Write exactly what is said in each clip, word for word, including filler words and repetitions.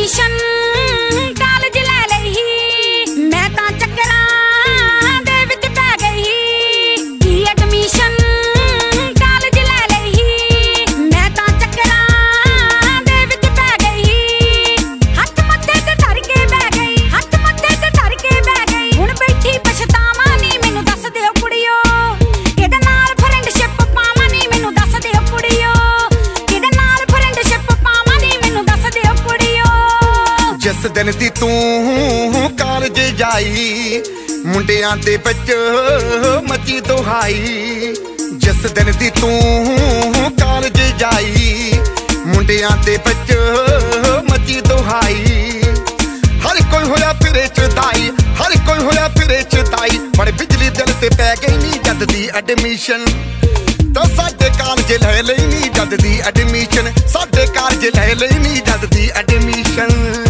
admission college ਲੈ ਲਈ ਮੈਂ ਤਾਂ ਚੱਕਰਾਂ ਦੇ ਵਿੱਚ ਪੈ ਗਈ ਕੀ ਐਡਮਿਸ਼ਨ ਕਾਲਜ ਲੈ ਲਈ ਮੈਂ ਤਾਂ ਚੱਕਰਾਂ ਦੇ ਵਿੱਚ ਪੈ ਗਈ ਹੱਥ ਮੱਥੇ ਤੇ ਧਰ ਕੇ ਬਹਿ ਗਈ ਹੱਥ ਮੱਥੇ ਤੇ ਧਰ ਕੇ ਬਹਿ ਗਈ ਹੁਣ ਬੈਠੀ ਪਛਤਾਵਾਂ ਨੀ ਮੈਨੂੰ ਦੱਸ ਦਿਓ ਕੁੜੀਓ ਕਿਹਦੇ ਨਾਲ ਫਰੈਂਡਸ਼ਿਪ ਪਾਵਾਂ ਨੀ ਮੈਨੂੰ ਦੱਸ ਦਿਓ ਕੁੜੀਓ ਕਿਹਦੇ ਨਾਲ ਫਰੈਂਡਸ਼ਿਪ ਪਾਵਾਂ ਨੀ ਮੈਨੂੰ ਦੱਸ ਦਿਓ ਕੁੜੀਓ ਜਿਸ ਦਿਨ ਦੀ ਤੂੰ ਕਾਲਜ ਜਾਈ ਮੁੰਡਿਆਂ ਦੇ ਵਿੱਚ ਮੱਚੀ ਦੁਹਾਈ ਜਿਸ ਦਿਨ ਦੀ ਤੂੰ ਕਾਲਜ ਜਾਈ ਮੁੰਡਿਆਂ ਦੇ ਵਿੱਚ ਮੱਚੀ ਦੁਹਾਈ ਹਰ ਕੋਈ ਹੋਇਆ ਫਿਰੇ ਚਦਾਈ ਹਰ ਕੋਈ ਹੋਇਆ ਫਿਰੇ ਚਦਾਈ ਪਰ ਬਿਜਲੀ ਦਿਲ ਤੇ ਪੈ ਗਈ ਨੀ ਜਦ ਦੀ ਐਡਮਿਸ਼ਨ ਤਾਂ ਸਾਡੇ ਕਾਲਜ ਲੈ ਲਈ ਨੀ ਜਦ ਦੀ ਐਡਮਿਸ਼ਨ ਸਾਡੇ ਕਾਲਜ ਲੈ ਲਈ ਨੀ ਜਦ ਦੀ ਐਡਮਿਸ਼ਨ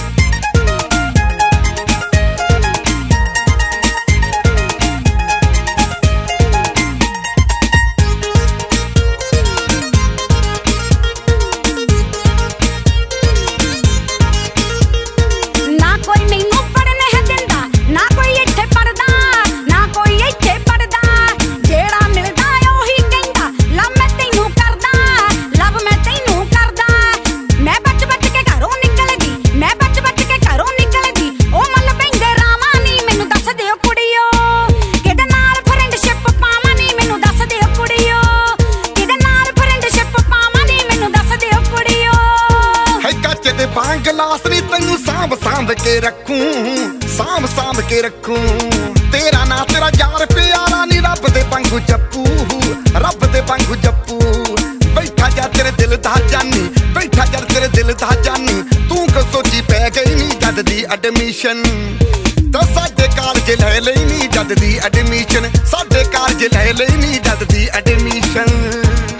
ਗਲਾਸ ਨੀ ਤੈਨੂੰ ਸਾਂਭ ਸਾਂਭ ਕੇ ਰੱਖੂੰ ਸਾਂਭ ਸਾਂਭ ਕੇ ਰੱਖੂੰ ਤੇਰਾ ਨਾਂ ਤੇਰਾ ਯਾਰ ਪਿਆਰਾ ਨੀ ਰੱਬ ਦੇ ਵਾਂਗੂ ਜੱਪੂ ਰੱਬ ਦੇ ਵਾਂਗੂ ਜੱਪੂ ਬੈਠਾ ਜਾ ਤੇਰੇ ਦਿਲ ਦਾ ਜਾਨੀ ਬੈਠਾ ਜਾ ਤੇਰੇ ਦਿਲ ਦਾ ਜਾਨੀ ਤੂੰ ਕੋ ਸੋਚੀ ਪੈ ਗਈ ਨੀ ਜਦ ਦੀ ਐਡਮਿਸ਼ਨ ਤਾਂ ਸਾਡੇ ਕਾਲਜ ਲੈ ਲਈ ਨੀ ਜਦ ਦੀ ਐਡਮਿਸ਼ਨ ਸਾਡੇ ਕਾਲਜ ਲੈ ਲਈ ਨੀ ਜਦ ਦੀ ਐਡਮਿਸ਼ਨ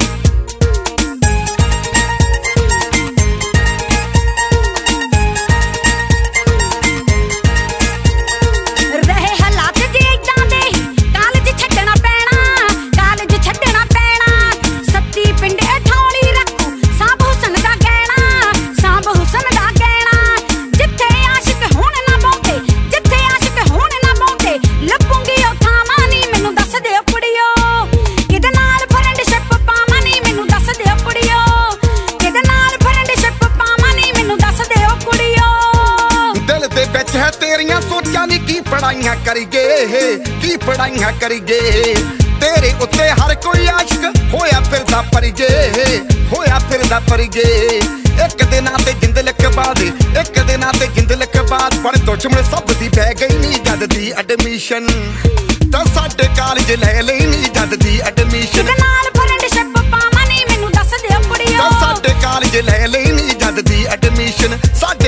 ਤੇਰੀਆਂ ਸੋਚਾਂ ਨੀ ਕੀ ਪੜਾਈਆਂ ਕਰੀਏ ਕੀ ਪੜਾਈਆਂ ਕਰੀਏ ਤੇਰੇ ਉੱਤੇ ਹਰ ਕੋਈ ਆਸ਼ਕ ਹੋਇਆ ਫਿਰਦਾ ਪਰਜੇ ਹੋਇਆ ਫਿਰਦਾ ਪਰਜੇ ਇੱਕ ਦੇ ਨਾਂ ਤੇ ਜਿੰਦ ਲਿਖਵਾ ਦੇ ਇੱਕ ਦੇ ਨਾਂ ਤੇ ਜਿੰਦ ਲਿਖਵਾ ਪਰ ਦੁਸ਼ਮਣ ਸਭ ਦੀ ਪੈ ਗਈ ਨੀ ਜਦ ਦੀ ਐਡਮਿਸ਼ਨ ਤਾਂ ਸਾਡੇ ਕਾਲਜ ਲੈ ਲਈ ਨੀ ਜਦ ਦੀ ਐਡਮਿਸ਼ਨ ਕਿਹਦੇ ਨਾਲ ਫਰੈਂਡਸ਼ਿਪ ਪਾਵਾਂ ਨੀ ਮੈਨੂੰ ਦੱਸ ਦਿਓ ਕੁੜੀਓ ਤਾਂ ਸਾਡੇ ਕਾਲਜ ਲੈ ਲਈ ਨੀ ਜਦ ਦੀ ਐਡਮਿਸ਼ਨ